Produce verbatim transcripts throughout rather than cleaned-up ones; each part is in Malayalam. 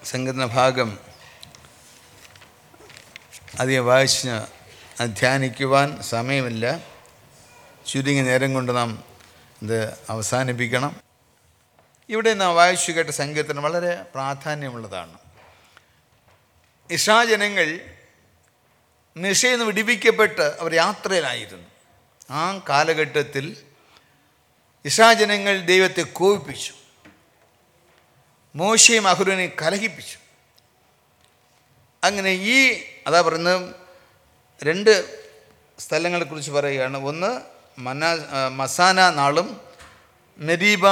സങ്കീർത്തന ഭാഗം അധികം വായിച്ച് ധ്യാനിക്കുവാൻ സമയമില്ല. ചുരുങ്ങിയ നേരം കൊണ്ട് നാം ഇത് അവസാനിപ്പിക്കണം. ഇവിടെ നാം വായിച്ചു കേട്ട സങ്കീർത്തനം വളരെ പ്രാധാന്യമുള്ളതാണ്. ഇസ്രായേൽ ജനങ്ങൾ മിസ്രയിൽ നിന്ന് വിടിവിക്കപ്പെട്ട് അവർ യാത്രയിലായിരുന്നു. ആ കാലഘട്ടത്തിൽ ഇസ്രായേൽ ജനങ്ങൾ ദൈവത്തെ കോപിപ്പിച്ചു, മോശയും അഹരോനെയും കലഹിപ്പിച്ചു. അങ്ങനെ ഈ അതാ പറയുന്നത് രണ്ട് സ്ഥലങ്ങളെക്കുറിച്ച് പറയുകയാണ്. ഒന്ന് മനാ മസാന നാളും മെരീബ.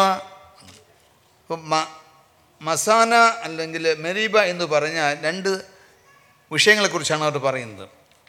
മസാന അല്ലെങ്കിൽ മെരീബ എന്ന് പറഞ്ഞാൽ രണ്ട് വിഷയങ്ങളെക്കുറിച്ചാണ് അവർ പറയുന്നത്.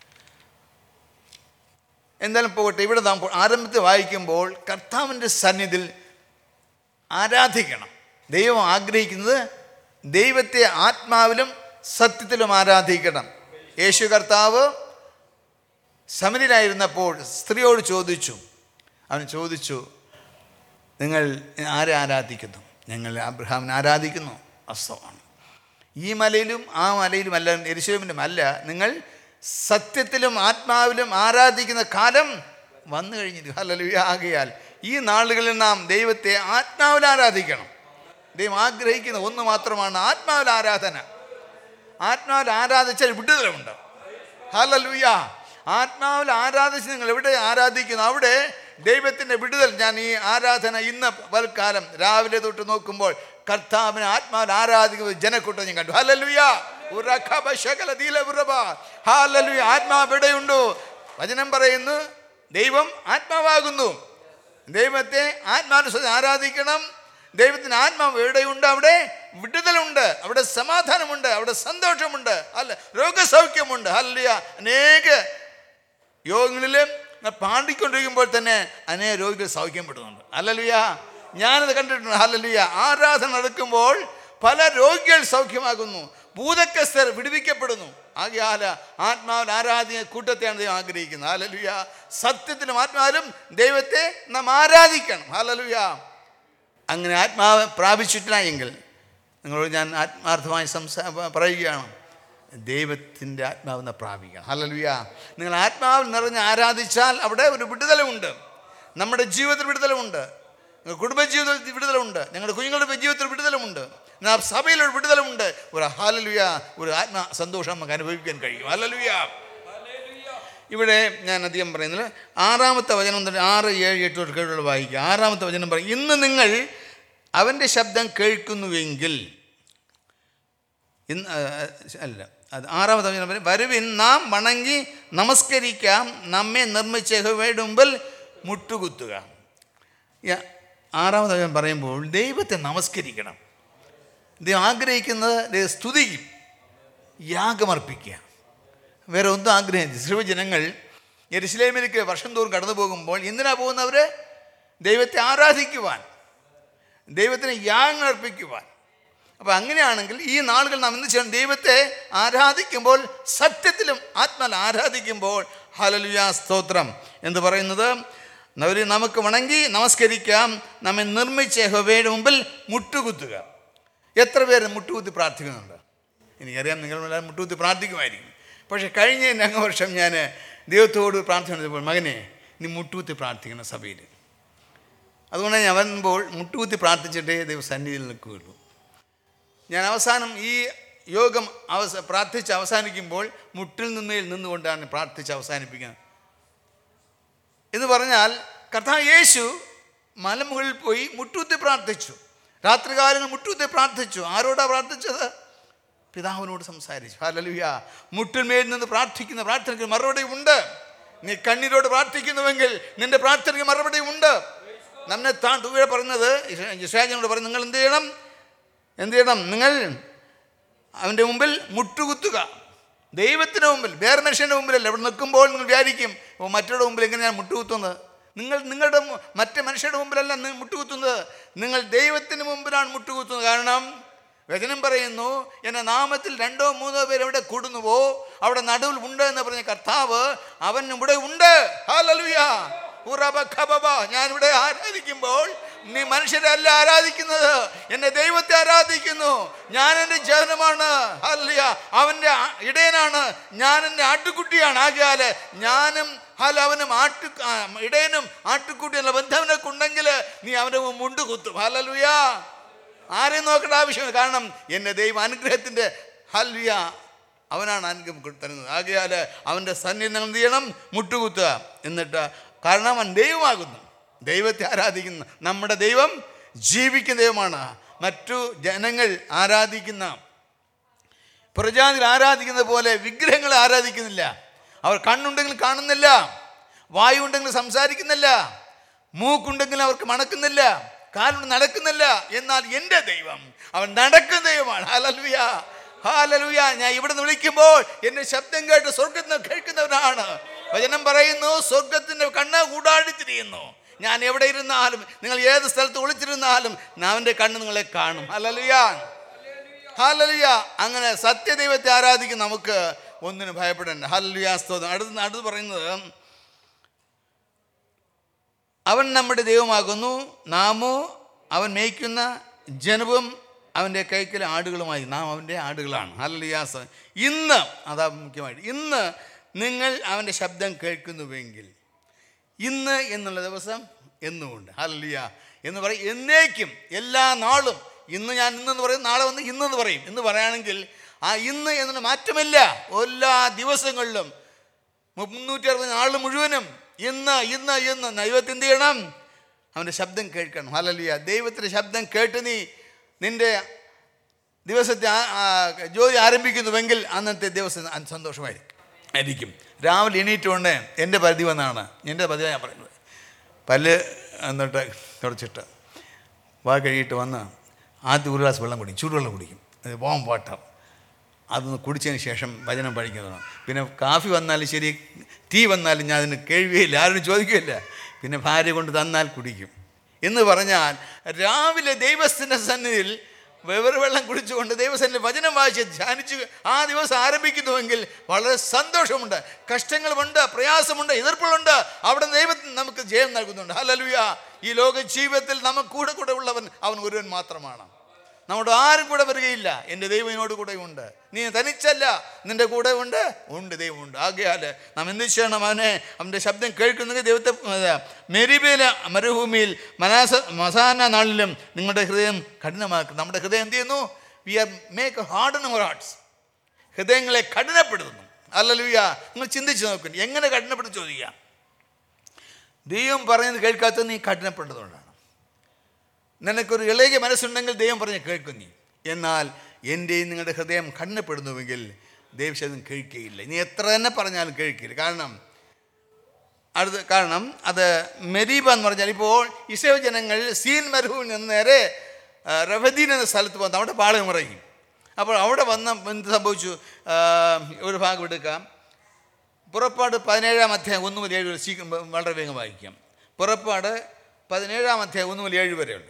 എന്തായാലും പോകട്ടെ. ഇവിടെ നാം ആരംഭത്തിൽ വായിക്കുമ്പോൾ കർത്താവിൻ്റെ സന്നിധിയിൽ ആരാധിക്കണം. ദൈവം ആഗ്രഹിക്കുന്നത് ദൈവത്തെ ആത്മാവിലും സത്യത്തിലും ആരാധിക്കണം. യേശു കർത്താവ് സമരിലായിരുന്നപ്പോൾ സ്ത്രീയോട് ചോദിച്ചു, അവൻ ചോദിച്ചു, നിങ്ങൾ ആരെ ആരാധിക്കുന്നു? ഞങ്ങൾ അബ്രഹാമിനെ ആരാധിക്കുന്നു. വാസ്തവമാണ്. ഈ മലയിലും ആ മലയിലും അല്ല, യെരൂശലേമിലും അല്ല, നിങ്ങൾ സത്യത്തിലും ആത്മാവിലും ആരാധിക്കുന്ന കാലം വന്നു കഴിഞ്ഞിരിക്കും. ഹല്ലേലൂയ. ആകയാൽ ഈ നാളുകളിൽ നാം ദൈവത്തെ ആത്മാവിൽ ആരാധിക്കണം. ദൈവം ആഗ്രഹിക്കുന്ന ഒന്ന് മാത്രമാണ് ആത്മാവിൽ ആരാധന. ആത്മാവിൽ ആരാധിച്ചാൽ വിടുതലുണ്ട്. ഹല്ലേലൂയ. ആത്മാവിൽ ആരാധിച്ച് നിങ്ങൾ എവിടെ ആരാധിക്കുന്നു അവിടെ ദൈവത്തിൻ്റെ വിടുതൽ. ഞാൻ ഈ ആരാധന ഇന്ന് പൽക്കാലം രാവിലെ തൊട്ട് നോക്കുമ്പോൾ കർത്താവിനെ ആത്മാവിൽ ആരാധിക്കുന്ന ജനക്കൂട്ടം ഞാൻ കണ്ടു. ഹല്ലേലൂയ. ഹല്ലേലൂയ. ആത്മാവ് എവിടെയുണ്ടോ? വചനം പറയുന്നു ദൈവം ആത്മാവാകുന്നു. ദൈവത്തെ ആത്മാനുസരിച്ച് ആരാധിക്കണം. ദൈവത്തിന് ആത്മാവ് എവിടെയുണ്ട് അവിടെ വിടുതലുണ്ട്, അവിടെ സമാധാനമുണ്ട്, അവിടെ സന്തോഷമുണ്ട്, അല്ല രോഗസൗഖ്യമുണ്ട്. ഹല്ലേലൂയ. അനേക യോഗങ്ങളിൽ പാടിക്കൊണ്ടിരിക്കുമ്പോൾ തന്നെ അനേക രോഗികൾ സൗഖ്യപ്പെടുന്നുണ്ട്. ഹല്ലേലൂയ. ഞാനത് കണ്ടിട്ടുണ്ട്. ഹല്ലേലൂയ. ആരാധന നടക്കുമ്പോൾ പല രോഗികൾ സൗഖ്യമാകുന്നു, ഭൂതക്കസ്തർ വിടുവിക്കപ്പെടുന്നു. ആകയാൽ ആത്മാവിൽ ആരാധിക്കുന്ന കൂട്ടത്തെയാണ് ദൈവം ആഗ്രഹിക്കുന്നത്. ഹല്ലേലൂയ. സത്യത്തിലും ആത്മാവിലും ദൈവത്തെ നാം ആരാധിക്കണം. ഹല്ലേലൂയ. അങ്ങനെ ആത്മാവ് പ്രാപിച്ചിട്ടില്ല എങ്കിൽ നിങ്ങളോട് ഞാൻ ആത്മാർത്ഥമായി സംസാ പറയുകയാണ്, ദൈവത്തിൻ്റെ ആത്മാവിനെ പ്രാപിക്കണം. ഹല്ലേലൂയ. നിങ്ങൾ ആത്മാവിൽ നിറഞ്ഞ് ആരാധിച്ചാൽ അവിടെ ഒരു വിടുതലുണ്ട്. നമ്മുടെ ജീവിതത്തിൽ വിടുതലുണ്ട്, കുടുംബജീവിതത്തിൽ വിടുതലുണ്ട്, ഞങ്ങളുടെ കുഞ്ഞുങ്ങളുടെ ജീവിതത്തിൽ വിടുതലുമുണ്ട്, സഭയിലൊരു വിടുതലുമുണ്ട്. ഒരു ഹല്ലേലൂയ, ഒരു ആത്മാ സന്തോഷം നമുക്ക് അനുഭവിക്കാൻ കഴിയും. ഹല്ലേലൂയ. ഇവിടെ ഞാൻ അധികം പറയുന്നില്ല. ആറാമത്തെ വചനം തൊട്ട് ആറ് ഏഴ് എട്ട് കേട്ടുള്ള വായിക്കുക. ആറാമത്തെ വചനം പറയും, ഇന്ന് നിങ്ങൾ അവൻ്റെ ശബ്ദം കേൾക്കുന്നുവെങ്കിൽ, ഇന്ന് അല്ല അത് ആറാമത്തെ വചനം പറയും, വരുവിൻ നാം വണങ്ങി നമസ്കരിക്കാം, നമ്മെ നിർമ്മിച്ച യഹോവയുടെ മുമ്പിൽ മുട്ടുകുത്തുക. ആറാമത്തെ വചനം പറയുമ്പോൾ ദൈവത്തെ നമസ്കരിക്കണം. ദൈവം ആഗ്രഹിക്കുന്നത് സ്തുതിക്കും, യാഗമർപ്പിക്കുക. വേറെ ഒന്നും ആഗ്രഹിച്ചു. സർവ്വജനങ്ങൾ യെരൂശലേമിലേക്ക് വർഷം തോറും കടന്നു പോകുമ്പോൾ എന്തിനാ പോകുന്നവർ? ദൈവത്തെ ആരാധിക്കുവാൻ, ദൈവത്തിന് യാഗങ്ങൾ അർപ്പിക്കുവാൻ. അപ്പോൾ അങ്ങനെയാണെങ്കിൽ ഈ നാളുകൾ നാം എന്ത് ചെയ്യണം? ദൈവത്തെ ആരാധിക്കുമ്പോൾ, സത്യത്തിലും ആത്മാവിൽ ആരാധിക്കുമ്പോൾ, ഹല്ലേലൂയ സ്തോത്രം എന്ന് പറയുന്നത്, നമുക്ക് വണങ്ങി നമസ്കരിക്കാം, നമ്മെ നിർമ്മിച്ച യഹോവയുടെ മുമ്പിൽ മുട്ടുകുത്തുക. എത്ര പേര് മുട്ടുകുത്തി പ്രാർത്ഥിക്കുന്നുണ്ട്? എനിക്കറിയാം നിങ്ങളെല്ലാം മുട്ടുകുത്തി പ്രാർത്ഥിക്കുമായിരിക്കും. പക്ഷേ കഴിഞ്ഞ രണ്ടു വർഷം ഞാൻ ദൈവത്തോട് പ്രാർത്ഥിച്ചപ്പോൾ, മകനെ നീ മുട്ടുകുത്തി പ്രാർത്ഥിക്കണം സഭയിൽ. അതുകൊണ്ട് ഞാൻ വരുമ്പോൾ മുട്ടുകുത്തി പ്രാർത്ഥിച്ചിട്ടേ ദൈവ സന്നിധിയിൽ നിൽക്കുകയുള്ളൂ. ഞാൻ അവസാനം ഈ യോഗം അവസ പ്രാർത്ഥിച്ച് അവസാനിക്കുമ്പോൾ മുട്ടിൽ നിന്നയിൽ നിന്നുകൊണ്ടാണ് പ്രാർത്ഥിച്ച് അവസാനിപ്പിക്കുന്നത്. എന്ന് പറഞ്ഞാൽ കർത്താവ് യേശു മലമുകളിൽ പോയി മുട്ടുകുത്തി പ്രാർത്ഥിച്ചു. രാത്രികാലങ്ങൾ മുട്ടുകുത്തി പ്രാർത്ഥിച്ചു. ആരോടാണ് പ്രാർത്ഥിച്ചത്? പിതാവിനോട് സംസാരിച്ചു. ഹല്ലേലൂയ. മുട്ടിന്മേൽ നിന്ന് പ്രാർത്ഥിക്കുന്ന പ്രാർത്ഥനയ്ക്ക് മറുപടി ഉണ്ട്. നീ കണ്ണീരോട് പ്രാർത്ഥിക്കുന്നുവെങ്കിൽ നിന്റെ പ്രാർത്ഥനയ്ക്ക് മറുപടി ഉണ്ട്. നമ്മെ താൻ തുകയെ പറയുന്നത്, യിശയ്യായോട് പറയുന്നത്, നിങ്ങൾ എന്ത് ചെയ്യണം? എന്ത് ചെയ്യണം? നിങ്ങൾ അവൻ്റെ മുമ്പിൽ മുട്ടുകുത്തുക. ദൈവത്തിൻ്റെ മുമ്പിൽ, വേറെ മനുഷ്യൻ്റെ മുമ്പിലല്ല. ഇവിടെ നിൽക്കുമ്പോൾ നിങ്ങൾ വിചാരിക്കും, ഓ മറ്റൊരുടെ മുമ്പിൽ എങ്ങനെയാണ് മുട്ടുകുത്തുന്നത്? നിങ്ങൾ നിങ്ങളുടെ മറ്റേ മനുഷ്യരുടെ മുമ്പിലല്ല മുട്ടുകുത്തുന്നത്, നിങ്ങൾ ദൈവത്തിന് മുമ്പിലാണ് മുട്ടുകുത്തുന്നത്. കാരണം വചനം പറയുന്നു, എൻ്റെ നാമത്തിൽ രണ്ടോ മൂന്നോ പേര് എവിടെ കൂടുന്നുവോ അവിടെ നടുവിൽ ഉണ്ട് എന്ന് പറഞ്ഞ കർത്താവ് അവൻ ഇവിടെ ഉണ്ട്. ഹല്ലേലൂയ. ഞാനിവിടെ ആരാധിക്കുമ്പോൾ നീ മനുഷ്യരെ അല്ല ആരാധിക്കുന്നത്, എന്റെ ദൈവത്തെ ആരാധിക്കുന്നു. ഞാൻ എൻ്റെ ജനമാണ്, ഹല്ലേലൂയ, അവൻ്റെ ഇടയനാണ്, ഞാൻ എൻ്റെ ആട്ടുകുട്ടിയാണ്. ആകയാൽ ഞാനും ഹൽ അവനും ആട്ടു ഇടയനും ആട്ടുകുട്ടിയുള്ള ബന്ധവനൊക്കെ ഉണ്ടെങ്കിൽ നീ അവൻ്റെ മുണ്ട് കുത്തും. ഹല്ലേലൂയ. ആരെയും നോക്കേണ്ട ആവശ്യമില്ല. കാരണം എൻ്റെ ദൈവം അനുഗ്രഹത്തിൻ്റെ ഹല്ലേലൂയ അവനാണ് അനുഗ്രഹം തരുന്നത്. ആകയാൽ അവൻ്റെ സന്നിധിയിൽ എന്ത് ചെയ്യണം? മുട്ടുകുത്തുക. എന്നിട്ട് കാരണം അവൻ ദൈവമാകുന്നു. ദൈവത്തെ ആരാധിക്കുന്ന നമ്മുടെ ദൈവം ജീവിക്കുന്ന ദൈവമാണ്. മറ്റു ജനങ്ങൾ ആരാധിക്കുന്ന പ്രജാതികൾ ആരാധിക്കുന്നത് പോലെ വിഗ്രഹങ്ങളെ ആരാധിക്കുന്നില്ല. അവർ കണ്ണുണ്ടെങ്കിൽ കാണുന്നില്ല, വായുണ്ടെങ്കിൽ സംസാരിക്കുന്നില്ല, മൂക്കുണ്ടെങ്കിൽ അവർക്ക് മണക്കുന്നില്ല, കാലുണ്ട് നടക്കുന്നില്ല. എന്നാൽ എൻ്റെ ദൈവം അവൻ നടക്കുന്ന ദൈവമാണ്. Hallelujah, hallelujah. ഞാൻ ഇവിടെ നിന്ന് വിളിക്കുമ്പോൾ എൻ്റെ ശബ്ദം കേട്ട് സ്വർഗ്ഗത്തിൽ നിന്ന് കേൾക്കുന്നവനാണ്. വചനം പറയുന്നു, സ്വർഗത്തിൻ്റെ കണ്ണ് കൂടാടിത്തിരിയുന്നു. ഞാൻ എവിടെ ഇരുന്നാലും, നിങ്ങൾ ഏത് സ്ഥലത്ത് ഒളിച്ചിരുന്നാലും അവൻ്റെ കണ്ണ് നിങ്ങളെ കാണും. Hallelujah, hallelujah. അങ്ങനെ സത്യദൈവത്തെ ആരാധിക്കും നമുക്ക് ഒന്നിനും ഭയപ്പെടേണ്ട. ഹല്ലേലൂയ, സ്തോത്രം. അടുത്ത് അടുത്ത് പറയുന്നത്, അവൻ നമ്മുടെ ദൈവമാകുന്നു, നാമോ അവൻ മേയ്ക്കുന്ന ജനവും അവൻ്റെ കൈക്കൽ ആടുകളുമായി. നാം അവൻ്റെ ആടുകളാണ്. ഹല്ലേലൂയ. ഇന്ന് അതാ മുഖ്യമായിട്ട്, ഇന്ന് നിങ്ങൾ അവൻ്റെ ശബ്ദം കേൾക്കുന്നുവെങ്കിൽ, ഇന്ന് എന്നുള്ള ദിവസം എന്നുമുണ്ട്. ഹല്ലേലൂയ എന്ന് പറയും. എന്നേക്കും എല്ലാ നാളും ഇന്ന് ഞാൻ ഇന്നെന്ന് പറയും, നാളെ വന്ന് ഇന്നെന്ന് പറയും. എന്ന് പറയുകയാണെങ്കിൽ ആ ഇന്ന് എന്നുള്ള മാറ്റമില്ല. എല്ലാ ദിവസങ്ങളിലും മുന്നൂറ്റി അറുപത് നാൾ മുഴുവനും ഇന്ന് ഇന്ന് ഇന്ന് ദൈവത്തിന് എന്ത് ചെയ്യണം? അവൻ്റെ ശബ്ദം കേൾക്കണം. ഹല്ലേലൂയ. ദൈവത്തിൻ്റെ ശബ്ദം കേട്ട് നീ നിൻ്റെ ദിവസത്തെ ജോലി ആരംഭിക്കുന്നുവെങ്കിൽ അന്നത്തെ ദിവസം സന്തോഷമായിരിക്കും ആയിരിക്കും. രാവിലെ എണീറ്റുകൊണ്ട് എൻ്റെ പരിധി വന്നാണ്, എൻ്റെ പരിധി ഞാൻ പറയുന്നത്, പല്ല് എന്നിട്ട് തുടച്ചിട്ട് വാ കഴിയിട്ട് വന്ന് ആദ്യം ഒരു ഗ്ലാസ് വെള്ളം കുടിക്കും, ചൂടുവെള്ളം കുടിക്കും, വാം വാട്ടർ. അതൊന്ന് കുടിച്ചതിന് ശേഷം വചനം പഠിക്കുന്നതാണ്. പിന്നെ കാഫി വന്നാലും ശരി, ടീ വന്നാലും ഞാൻ അതിന് കേൾവിയില്ല, ആരും ചോദിക്കുകയില്ല. പിന്നെ ഭാര്യ കൊണ്ട് തന്നാൽ കുടിക്കും. എന്ന് പറഞ്ഞാൽ രാവിലെ ദൈവത്തിൻ്റെ സന്നിധിയിൽ വെവറ് വെള്ളം കുടിച്ചുകൊണ്ട് ദൈവസന്നിധിയിൽ വചനം വായിച്ച് ധ്യാനിച്ച് ആ ദിവസം ആരംഭിക്കുന്നുവെങ്കിൽ വളരെ സന്തോഷമുണ്ട്. കഷ്ടങ്ങളുമുണ്ട്, പ്രയാസമുണ്ട്, എതിർപ്പുകളുണ്ട്, അവിടെ ദൈവത്തിന് നമുക്ക് ജയം നൽകുന്നുണ്ട്. ഹല്ലേലൂയ. ഈ ലോക ജീവിതത്തിൽ നമുക്ക് കൂടെ കൂടെ ഉള്ളവൻ അവൻ ഒരുവൻ മാത്രമാണ്. നമ്മുടെ ആരും കൂടെ വരികയില്ല. എൻ്റെ ദൈവം എന്നോട് കൂടെ ഉണ്ട്. നീ തനിച്ചല്ല, നിൻ്റെ കൂടെ ഉണ്ട് ഉണ്ട് ദൈവമുണ്ട്. ആകയാൽ നാം എന്ത് ചെയ്യണം? അവനെ അവൻ്റെ ശബ്ദം കേൾക്കുന്നെങ്കിൽ ദൈവത്തെ മെരിബയിലെ മരുഭൂമിയിൽ മനാസ മസാന നാളിലും നിങ്ങളുടെ ഹൃദയം കഠിനമാക്കും. നമ്മുടെ ഹൃദയം എന്ത് ചെയ്യുന്നു? We are make harden our hearts. ഹൃദയങ്ങളെ കഠിനപ്പെടുത്തുന്നു. ഹല്ലേലൂയ. നിങ്ങൾ ചിന്തിച്ച് നോക്കുന്നു, എങ്ങനെ കഠിനപ്പെടുത്തി ചോദിക്കാം? ദൈവം പറയുന്നത് കേൾക്കാത്തത് നീ കഠിനപ്പെട്ടതുകൊണ്ടാണ്. നിനക്കൊരു ഇളകിയ മനസ്സുണ്ടെങ്കിൽ ദൈവം പറഞ്ഞ് കേൾക്കും നീ. എന്നാൽ എൻ്റെയും നിങ്ങളുടെ ഹൃദയം കഠിനപ്പെടുന്നുവെങ്കിൽ ദൈവശബ്ദം കേൾക്കുകയില്ല. നീ എത്ര തന്നെ പറഞ്ഞാലും കേൾക്കില്ല. കാരണം അടുത്ത് കാരണം അത് മെരീബ എന്ന് പറഞ്ഞാൽ, ഇപ്പോൾ ഇസ്രായേൽ ജനങ്ങൾ സീൻ മരുഭൂമിയിൽ നിന്ന് നേരെ റഫദീൻ എന്ന സ്ഥലത്ത് വന്ന് അവിടെ പാളയം ഇറങ്ങി. അപ്പോൾ അവിടെ വന്ന് എന്ത് സംഭവിച്ചു? ഒരു ഭാഗം എടുക്കാം. പുറപ്പാട് പതിനേഴാം അധ്യായം ഒന്ന് മുതൽ ഏഴ് വരെ സീക്രം വളരെ വേഗം വായിക്കാം. പുറപ്പാട് പതിനേഴാം അധ്യായം ഒന്ന് മുതൽ ഏഴ് വരെയുണ്ട്.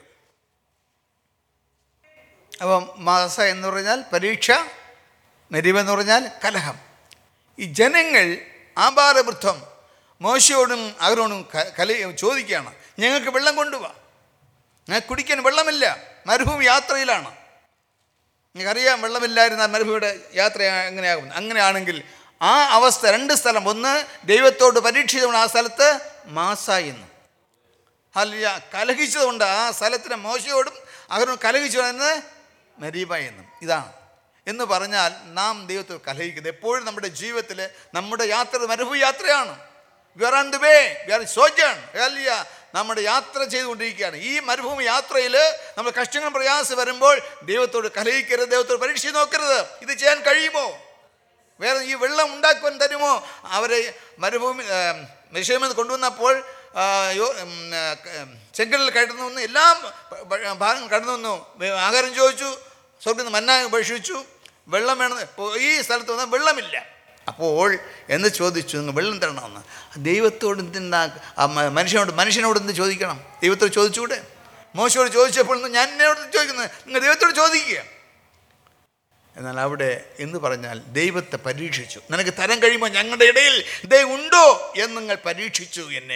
അപ്പം മാസ എന്ന് പറഞ്ഞാൽ പരീക്ഷ, മെരീബ എന്ന് പറഞ്ഞാൽ കലഹം. ഈ ജനങ്ങൾ ആഭാരവൃദ്ധം മോശയോടും അഹരോനും കല ചോദിക്കുകയാണ്, ഞങ്ങൾക്ക് വെള്ളം കൊണ്ടുപോവാ, ഞങ്ങൾക്ക് കുടിക്കാൻ വെള്ളമില്ല, മരുഭൂമി യാത്രയിലാണ്. നിങ്ങൾക്കറിയാം, വെള്ളമില്ലായിരുന്നാൽ മരുഭൂമിയുടെ യാത്ര എങ്ങനെയാകും? അങ്ങനെയാണെങ്കിൽ ആ അവസ്ഥ, രണ്ട് സ്ഥലം, ഒന്ന് ദൈവത്തോട് പരീക്ഷിച്ചതുകൊണ്ട് ആ സ്ഥലത്ത് മാസ എന്നും, ഹല്ലേലൂയ, കലഹിച്ചതുകൊണ്ട് ആ സ്ഥലത്തിന് മോശയോടും അഹരോനും കലഹിച്ചു എന്ന് മെരീബ എന്നും. ഇതാണ് എന്ന് പറഞ്ഞാൽ നാം ദൈവത്തോട് കലഹിക്കുന്നത് എപ്പോഴും നമ്മുടെ ജീവിതത്തിൽ നമ്മുടെ യാത്ര മരുഭൂമി യാത്രയാണ്. We are on the way, we are sojourn. Hallelujah. നമ്മുടെ യാത്ര ചെയ്തുകൊണ്ടിരിക്കുകയാണ്. ഈ മരുഭൂമി യാത്രയിൽ നമ്മൾ കഷ്ടങ്ങൾ പ്രയാസം വരുമ്പോൾ ദൈവത്തോട് കലഹിക്കരുത്, ദൈവത്തോട് പരീക്ഷിച്ച് നോക്കരുത്. ഇത് ചെയ്യാൻ കഴിയുമോ? വേറെ ഈ വെള്ളം ഉണ്ടാക്കുവാൻ തരുമോ? അവരെ മരുഭൂമി മെരീബയിൽ നിന്ന് കൊണ്ടുവന്നപ്പോൾ ചെങ്കടലിൽ കടന്നു വന്നു, എല്ലാം ഭാഗം കടന്നു വന്നു, ആഹാരം ചോദിച്ചു, സ്വർഗ്ഗത്തിൽ മന്ന ഭക്ഷിച്ചു, വെള്ളം വേണം. ഈ സ്ഥലത്ത് വന്നാൽ വെള്ളമില്ല. അപ്പോൾ എന്ന് ചോദിച്ചു, നിങ്ങൾ വെള്ളം തരണമെന്ന്. ദൈവത്തോട് എന്തിനാ മനുഷ്യനോട് മനുഷ്യനോട് എന്ത് ചോദിക്കണം? ദൈവത്തോട് ചോദിച്ചുകൂടെ? മോശയോട് ചോദിച്ചപ്പോൾ ഞാൻ എന്നോട് ചോദിക്കുന്നത്, നിങ്ങൾ ദൈവത്തോട് ചോദിക്കുക. എന്നാൽ അവിടെ എന്ന് പറഞ്ഞാൽ ദൈവത്തെ പരീക്ഷിച്ചു. നിനക്ക് തരം കഴിയുമ്പോൾ ഞങ്ങളുടെ ഇടയിൽ ദൈവം ഉണ്ടോ എന്ന് നിങ്ങൾ പരീക്ഷിച്ചു എന്നെ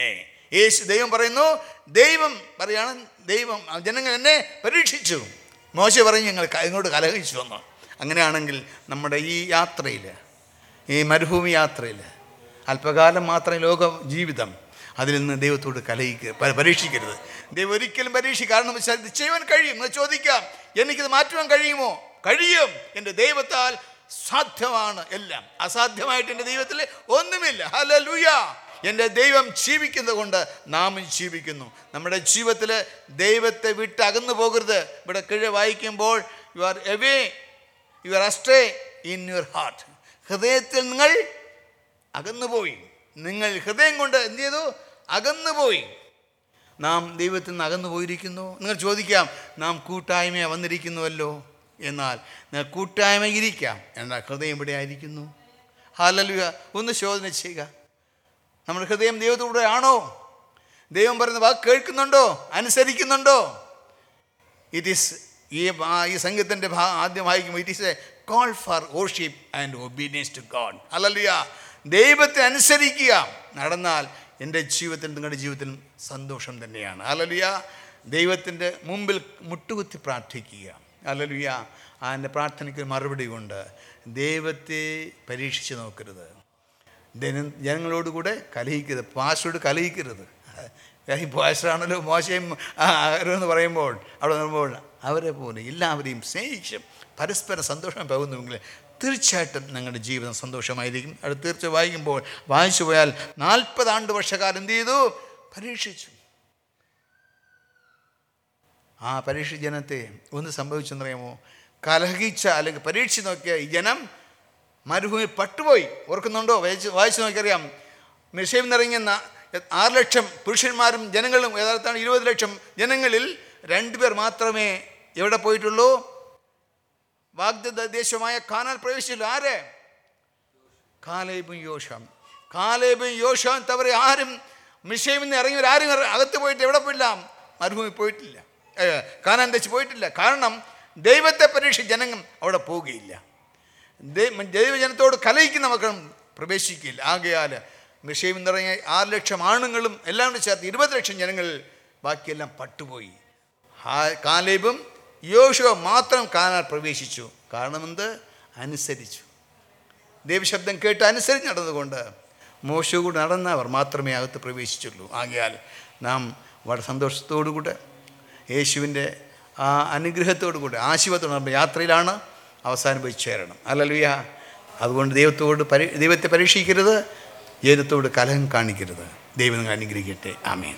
യേശു ദൈവം പറയുന്നു, ദൈവം പറയാണ്, ദൈവം ജനങ്ങൾ എന്നെ പരീക്ഷിച്ചു. മോശെ പറയും ഞങ്ങൾ ഇങ്ങോട്ട് കലഹിച്ചു വന്നു. അങ്ങനെയാണെങ്കിൽ നമ്മുടെ ഈ യാത്രയിൽ, ഈ മരുഭൂമി യാത്രയിൽ അല്പകാലം മാത്രം ലോക ജീവിതം, അതിൽ നിന്ന് ദൈവത്തോട് കലഹിക്ക പരീക്ഷിക്കരുത്. ദൈവം ഒരിക്കലും പരീക്ഷ കാരണം വെച്ചാൽ ഇത് ചെയ്യുവാൻ കഴിയും എന്ന് ചോദിക്കാം. എനിക്കിത് മാറ്റുവാൻ കഴിയുമോ? കഴിയും. എൻ്റെ ദൈവത്താൽ സാധ്യമാണ് എല്ലാം. അസാധ്യമായിട്ട് എൻ്റെ ദൈവത്തിൽ ഒന്നുമില്ല. ഹല്ലേലൂയ. എൻ്റെ ദൈവം ജീവിക്കുന്നത് കൊണ്ട് നാം ജീവിക്കുന്നു. നമ്മുടെ ജീവിതത്തിൽ ദൈവത്തെ വിട്ട് അകന്നു പോകരുത്. ഇവിടെ കീഴെ വായിക്കുമ്പോൾ you are away you are astray in your heart. ഹൃദയത്തിൽ നിങ്ങൾ അകന്നുപോയി. നിങ്ങൾ ഹൃദയം കൊണ്ട് എന്ത് ചെയ്തു? അകന്നുപോയി. നാം ദൈവത്തിൽ നിന്ന് അകന്നു പോയിരിക്കുന്നു. നിങ്ങൾ ചോദിക്കാം, നാം കൂട്ടായ്മ വന്നിരിക്കുന്നുവല്ലോ. എന്നാൽ നിങ്ങൾ കൂട്ടായ്മ ഇരിക്കാം, എന്നാൽ ഹൃദയം ഇവിടെ ആയിരിക്കുന്നു. ഹല്ലേലൂയ. ഒന്ന് ശോധന ചെയ്യുക. നമ്മുടെ ഹൃദയം ദൈവത്തോടെ ആണോ? ദൈവം പറയുന്ന വാക്ക് കേൾക്കുന്നുണ്ടോ? അനുസരിക്കുന്നുണ്ടോ? ഇറ്റ് ഈസ് ഈ ഈ സംഗീതത്തിൻ്റെ ഭാ ആദ്യം വായിക്കുമ്പോൾ it is a call for worship and obedience to God. Hallelujah. ദൈവത്തെ അനുസരിക്കുക നടന്നാൽ എൻ്റെ ജീവിതത്തിൽ നിങ്ങളുടെ ജീവിതത്തിൽ സന്തോഷം തന്നെയാണ്. ഹല്ലേലൂയ. ദൈവത്തിൻ്റെ മുമ്പിൽ മുട്ടുകുത്തി പ്രാർത്ഥിക്കുക. ഹല്ലേലൂയ. അതിൻ്റെ പ്രാർത്ഥനയ്ക്ക് മറുപടി കൊണ്ട് ദൈവത്തെ പരീക്ഷിച്ച് നോക്കരുത്. ജനങ്ങളോട് കൂടെ കലഹിക്കരുത്. പാസ്റ്ററോട് കലഹിക്കരുത്. പാസ്റ്ററാണല്ലോ മോശയും എന്ന് പറയുമ്പോൾ അവിടെ വരുമ്പോൾ അവരെ പോലെ എല്ലാവരെയും സ്നേഹിച്ചും പരസ്പരം സന്തോഷം പോകുന്നുവെങ്കിൽ തീർച്ചയായിട്ടും നിങ്ങളുടെ ജീവിതം സന്തോഷമായിരിക്കും. അത് തീർച്ച വായിക്കുമ്പോൾ വായിച്ചു പോയാൽ നാൽപ്പത് ആണ്ട് വർഷക്കാലം എന്ത് ചെയ്തു? പരീക്ഷിച്ചു. ആ പരീക്ഷ ജനത്തെ ഒന്ന് സംഭവിച്ചെന്നറിയാമോ? കലഹിച്ച അല്ലെങ്കിൽ പരീക്ഷിച്ച് നോക്കിയ ഈ ജനം മരുഭൂമി പട്ടുപോയി. ഓർക്കുന്നുണ്ടോ? വായിച്ച് വായിച്ചു നോക്കിയറിയാം. മിസ്രൈമിൽ നിന്നിറങ്ങിയ ആറ് ലക്ഷം പുരുഷന്മാരും ജനങ്ങളും യഥാർത്ഥാണ് ഇരുപത് ലക്ഷം ജനങ്ങളിൽ രണ്ടുപേർ മാത്രമേ എവിടെ പോയിട്ടുള്ളൂ? വാഗ്ദത്ത ദേശമായ കാനാൻ പ്രവേശിച്ചില്ല. ആര്? കാലേബും യോശുവയും. കാലേബും യോശുവയും തവരെ ആരും മിസ്രൈമിൽ നിന്ന് ഇറങ്ങിയവർ ആരും അകത്ത് പോയിട്ട് എവിടെ പോയില്ല? മരുഭൂമി പോയിട്ടില്ല, കാനാൻ ദേശത്ത് പോയിട്ടില്ല. കാരണം ദൈവത്തെ പരീക്ഷിച്ച് ജനങ്ങൾ അവിടെ പോവുകയില്ല. ദൈവജനത്തോട് കലഹിക്കുന്ന മക്കളും പ്രവേശിക്കില്ല. ആകയാൽ മിസ്രൈമിൽ നിന്നിറങ്ങിയ ആറ് ലക്ഷം ആണുങ്ങളും എല്ലാം കൂടി ചേർത്ത് ഇരുപത് ലക്ഷം ജനങ്ങൾ ബാക്കിയെല്ലാം പട്ടുപോയി. കാലേബും യോശുവ മാത്രം കാനാൻ പ്രവേശിച്ചു. കാരണം എന്ത്? അനുസരിച്ചു. ദൈവശബ്ദം കേട്ട് അനുസരിച്ച് നടന്നുകൊണ്ട് മോശ കൂടെ നടന്നവർ മാത്രമേ അകത്ത് പ്രവേശിച്ചുള്ളൂ. ആകയാൽ നാം വളരെ സന്തോഷത്തോടു കൂടെ യേശുവിൻ്റെ ആ അനുഗ്രഹത്തോടു കൂടെ ആശീർവാദത്തോടെ നമ്മുടെ യാത്രയിലാണ് അവസാനം പോയി ചേരണം. ഹല്ലേലൂയ. അതുകൊണ്ട് ദൈവത്തോട് പരി ദൈവത്തെ പരീക്ഷിക്കരുത്, ദൈവത്തോട് കലഹം കാണിക്കരുത്. ദൈവം നിങ്ങൾ അനുഗ്രഹിക്കട്ടെ. ആമേൻ.